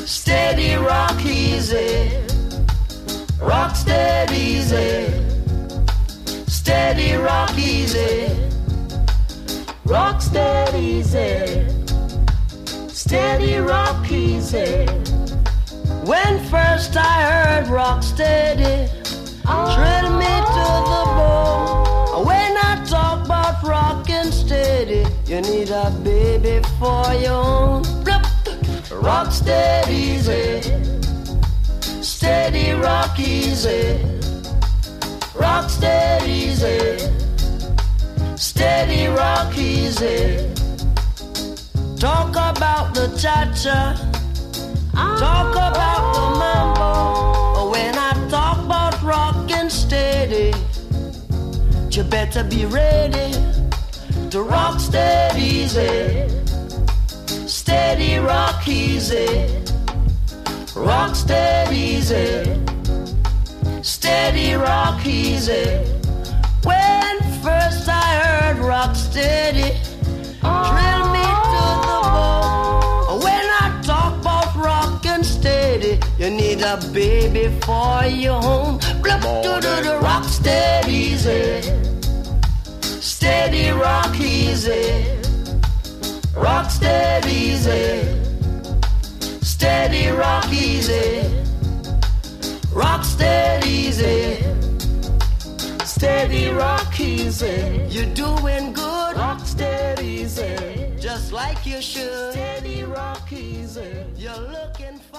Steady, rock easy. Rock steady, easy. Steady, rock easy. Rock steady, easy. Steady, rock easy. When first I heard rock steady, thrill me to the bone. When I talk about rockin' steady, you need a baby for your own. Rock steady, easy. Steady, rock easy. Rock steady, easy. Steady, rock easy. Talk about the cha-cha. Talk about the mambo. When I talk about rockin' steady, you better be ready to rock steady, easy. Steady, rock easy. Rock steady, easy. Steady, rock easy. When first I heard rock steady, thrill me to the bone. When I talk about rockin' steady, you need a baby for your home. Blup to the rock steady, easy. Steady, rock easy. Rock steady, easy. Steady, rock easy. Rock steady, easy. Steady, rock easy. You're doing good. Rock steady, easy. Just like you should. Steady, rock easy. You're looking for